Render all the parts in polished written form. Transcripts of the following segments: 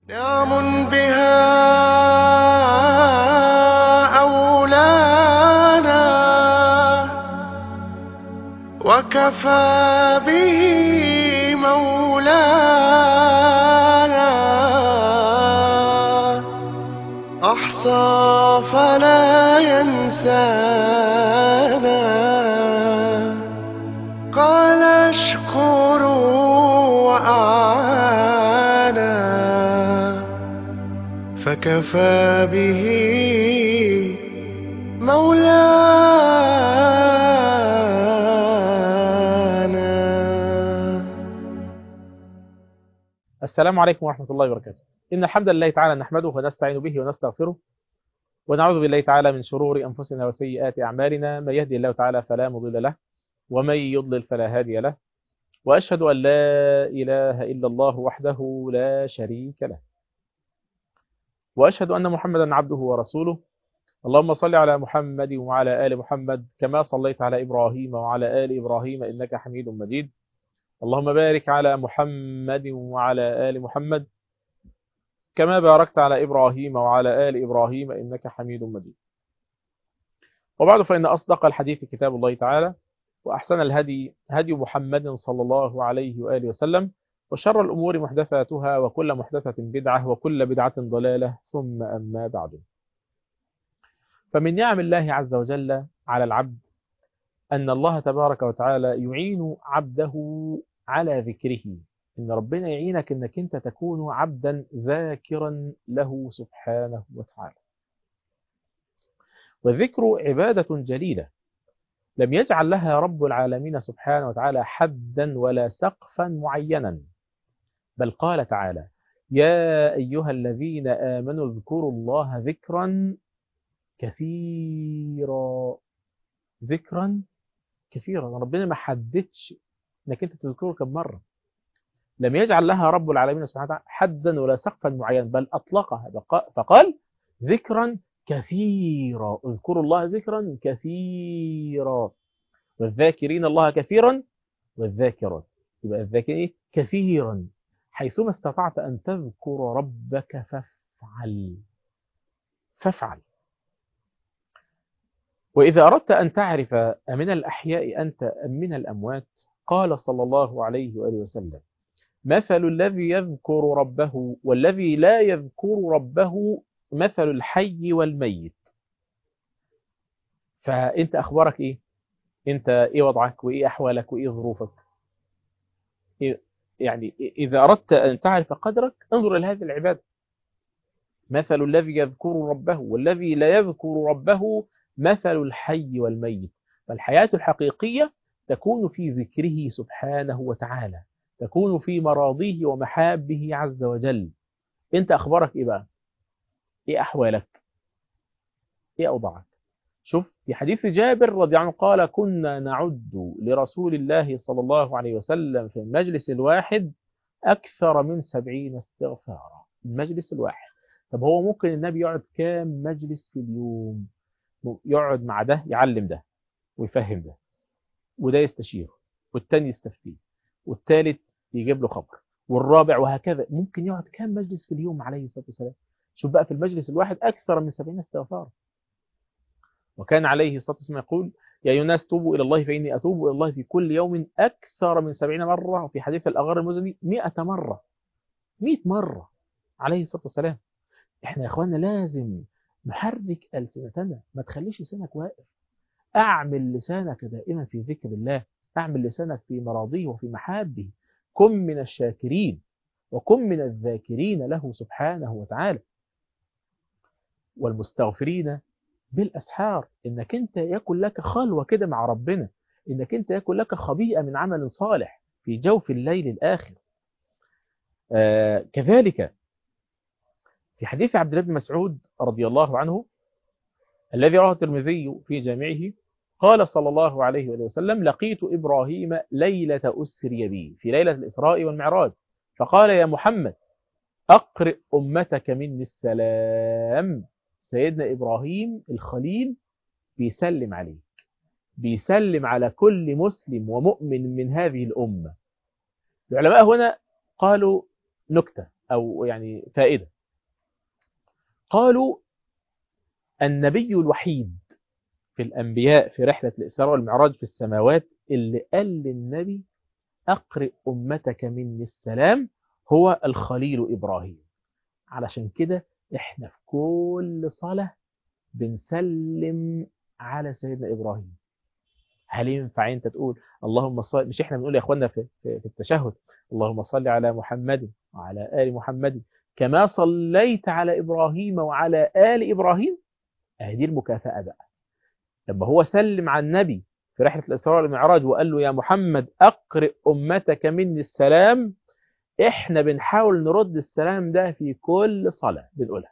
نعم بها أولانا وكفى به مولانا أحصى فلا ينسانا قال اشكروا وأعانا فكفى به مولانا. السلام عليكم ورحمة الله وبركاته. إن الحمد لله تعالى نحمده ونستعين به ونستغفره ونعوذ بالله تعالى من شرور أنفسنا وسيئات أعمالنا. من يهدي الله تعالى فلا مضل له ومن يضلل فلا هادي له، وأشهد أن لا إله إلا الله وحده لا شريك له، وأشهد أن محمدا عبده ورسوله. اللهم صل على محمد وعلى آل محمد كما صليت على إبراهيم وعلى آل إبراهيم إنك حميد مجيد. اللهم بارك على محمد وعلى آل محمد كما باركت على إبراهيم وعلى آل إبراهيم إنك حميد مجيد. وبعد، فإن أصدق الحديث كتاب الله تعالى، وأحسن الهدي هدي محمد صلى الله عليه وآله وسلم، وشر الأمور محدثاتها، وكل محدثة بدعة، وكل بدعة ضلالة، ثم أما بعد. فمن نعم الله عز وجل على العبد أن الله تبارك وتعالى يعين عبده على ذكره. إن ربنا يعينك أنك أنت تكون عبدا ذاكرا له سبحانه وتعالى. والذكر عبادة جليلة لم يجعل لها رب العالمين سبحانه وتعالى حدا ولا سقفا معينا، بل قال تعالى: يا أيها الذين آمنوا اذكروا الله ذكرا كثيرا. ذكرا كثيرا، ربنا ما حددش انك انت تذكره كم مرة. لم يجعل لها رب العالمين سبحانه وتعالى حدا ولا سقفا معينا، بل أطلقها فقال ذكرا كثيرا. اذكروا الله ذكرا كثيرا، والذاكرين الله كثيرا والذاكرات. يبقى الذاكرين كثيرا. حيثما استطعت أن تذكر ربك فافعل. وإذا أردت أن تعرف أمن الأحياء أنت أم من الأموات، قال صلى الله عليه وآله وسلم: مثل الذي يذكر ربه والذي لا يذكر ربه مثل الحي والميت. فأنت أخبارك إيه؟ أنت إيه وضعك وإيه أحوالك وإيه ظروفك؟ يعني إذا أردت أن تعرف قدرك انظر إلى هذه العبادة. مثل الذي يذكر ربه والذي لا يذكر ربه مثل الحي والميت. فالحياة الحقيقية تكون في ذكره سبحانه وتعالى، تكون في مراضيه ومحابه عز وجل. أنت أخبارك إيه بقى؟ إيه أحوالك؟ إيه أوضاعك؟ شوف في حديث جابر رضي الله عنه قال: كنا نعد لرسول الله صلى الله عليه وسلم في المجلس الواحد أكثر من 70 استغفارا. المجلس الواحد. طب هو ممكن النبي يقعد كام مجلس في اليوم؟ يقعد مع ده يعلم ده ويفهم ده، وده يستشيره، والتاني يستفتيه، والتالت يجيب له خبر، والرابع، وهكذا. ممكن يقعد كام مجلس في اليوم عليه الصلاة والسلام؟ شوف بقى في المجلس الواحد أكثر من 70 استغفار. وكان عليه الصلاة والسلام يقول: يا أيها الناس توبوا إلى الله فإني أتوب إلى الله في كل يوم أكثر من 70 مرة، وفي حديث الأغر المزني 100 مرة. 100 مرة عليه الصلاة والسلام. احنا يا اخوانا لازم نحرك ألسنتنا، ما تخليش لسانك واقف. اعمل لسانك دائما في ذكر الله، اعمل لسانك في مراضيه وفي محابه. كن من الشاكرين وكن من الذاكرين له سبحانه وتعالى، والمستغفرين بالأسحار. إنك أنت يكن لك خلوة كده مع ربنا، إنك أنت يكن لك خبيئة من عمل صالح في جوف الليل الآخر. كذلك في حديث عبد الله بن مسعود رضي الله عنه الذي رواه الترمذي في جامعه، قال صلى الله عليه وسلم: لقيت إبراهيم ليلة أسري بي، في ليلة الإسراء والمعراج، فقال: يا محمد أقرئ أمتك مني السلام. سيدنا إبراهيم الخليل بيسلم عليه، بيسلم على كل مسلم ومؤمن من هذه الأمة. العلماء هنا قالوا نكتة، أو يعني فائدة. قالوا النبي الوحيد في الأنبياء في رحلة الإسراء والمعراج في السماوات اللي قال للنبي أقرئ أمتك مني السلام هو الخليل إبراهيم. علشان كده إحنا في كل صلاة بنسلم على سيدنا إبراهيم. هل ينفع أنت تقول اللهم صل، مش إحنا بنقول يا إخواننا في التشهد اللهم صل على محمد وعلى آل محمد كما صليت على إبراهيم وعلى آل إبراهيم؟ هذه المكافأة بقى. لما هو سلم على النبي في رحلة الإسراء والمعراج وقال له يا محمد أقرئ أمتك مني السلام، إحنا بنحاول نرد السلام ده في كل صلاة بنقولها.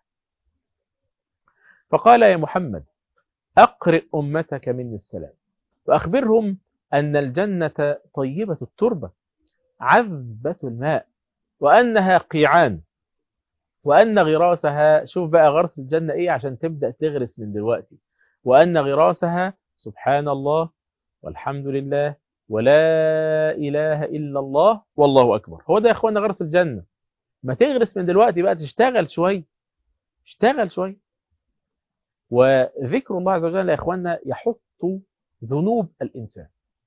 فقال يا محمد أقرئ أمتك مني السلام وأخبرهم أن الجنة طيبة التربة عذبة الماء وأنها قيعان وأن غراسها، شوف بقى غرس الجنة إيه عشان تبدأ تغرس من دلوقتي، وأن غراسها سبحان الله والحمد لله ولا إله إلا الله والله أكبر. هو ده يا أخوانا غرس الجنة. ما تغرس من دلوقتي بقى، تشتغل شوي، اشتغل شوي. وذكر الله عز وجل يا أخوانا يحط ذنوب الإنسان.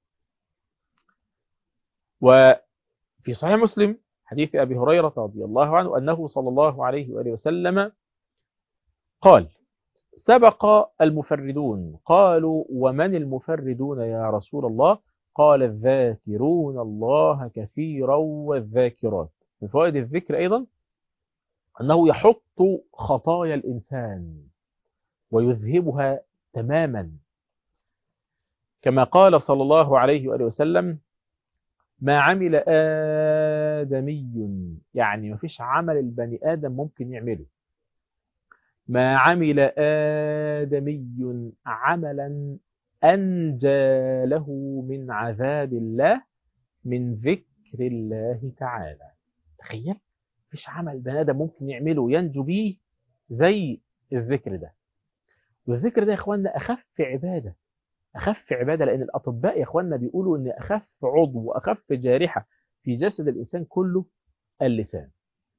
وفي صحيح مسلم حديث أبي هريرة رضي الله عنه أنه صلى الله عليه وآله وسلم قال سبق المفردون. قالوا ومن المفردون يا رسول الله؟ قال الذاكرون الله كثيرا والذاكرات. من فوائد الذكر أيضا أنه يحط خطايا الإنسان ويذهبها تماما، كما قال صلى الله عليه وآله وسلم ما عمل آدمي، يعني ما فيش عمل البني آدم ممكن يعمله، ما عمل آدمي عملا أنجى له من عذاب الله من ذكر الله تعالى. تخيل، مفيش عمل بني آدم ممكن يعمله ينجو بيه زي الذكر ده. والذكر ده يا إخواننا أخف عبادة، أخف عبادة، لأن الأطباء يا إخواننا بيقولوا أن أخف عضو وأخف جارحة في جسد الإنسان كله اللسان.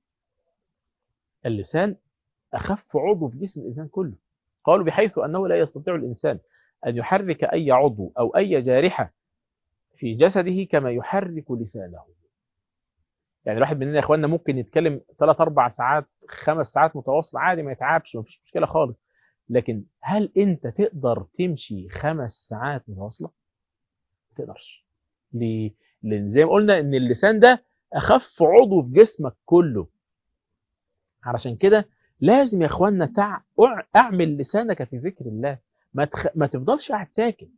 اللسان أخف عضو في جسم الإنسان كله. قالوا بحيث أنه لا يستطيع الإنسان أن يحرك أي عضو أو أي جارحة في جسده كما يحرك لسانه. يعني الواحد مننا يا إخواننا ممكن يتكلم 3-4 ساعات 5 ساعات متواصلة عادي ما يتعبش، ما فيش مشكلة خالص. لكن هل أنت تقدر تمشي 5 ساعات متواصلة؟ ما تقدرش. ليه؟ لأن زي ما قلنا إن اللسان ده أخف عضو في جسمك كله. علشان كده لازم يا إخواننا أعمل لسانك في ذكر الله. ما تفضلش قاعد ساكت.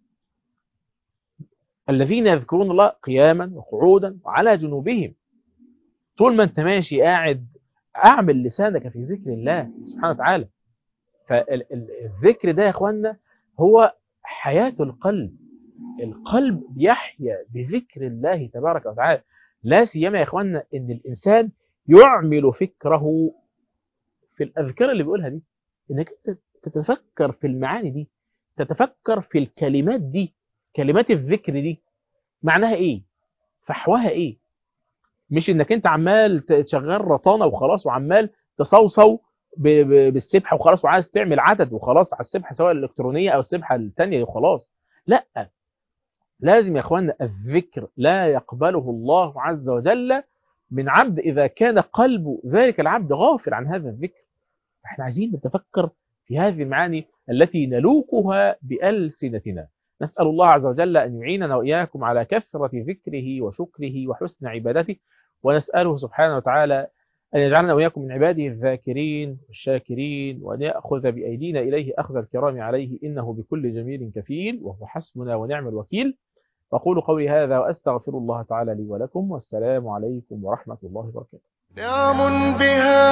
الذين يذكرون الله قياما وقعودا وعلى جنوبهم. طول ما أنت ماشي قاعد أعمل لسانك في ذكر الله سبحانه وتعالى. فالذكر ده يا إخواننا هو حياة القلب. القلب يحيا بذكر الله تبارك وتعالى. لا سيما يا إخواننا إن الإنسان يعمل فكره في الأذكار اللي بيقولها دي، إنك تتفكر في المعاني دي، تتفكر في الكلمات دي، كلمات الذكر دي معناها إيه، فحوها إيه. مش إنك أنت عمال تشغل رطانة وخلاص وعمال تصوصو بالسبحة وخلاص وعايز تعمل عدد وخلاص على السبحة سواء الإلكترونية أو السبحة التانية وخلاص. لا، لازم يا أخوانا الذكر لا يقبله الله عز وجل من عبد إذا كان قلب ذلك العبد غافل عن هذا الذكر. احنا عايزين نتفكر في هذه المعاني التي نلوكها بألسنتنا. نسأل الله عز وجل أن يعيننا وإياكم على كثرة ذكره وشكره وحسن عبادته، ونسأله سبحانه وتعالى أن يجعلنا وإياكم من عباده الذاكرين والشاكرين، وأن يأخذ بأيدينا إليه أخذ الكرام عليه، إنه بكل جميل كفيل وهو حسبنا ونعم الوكيل. أقول قولي هذا وأستغفر الله تعالى لي ولكم، والسلام عليكم ورحمة الله وبركاته. نعم بها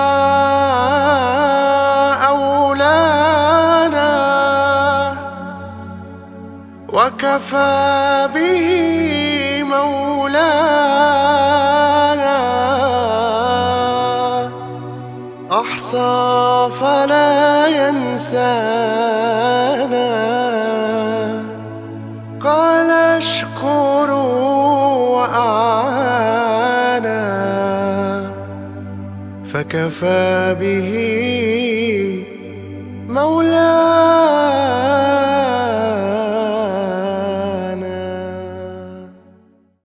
أولانا وكفى به مولانا، أحصى فلا ينسانا، قال اشكروا وأعانا، فكفى به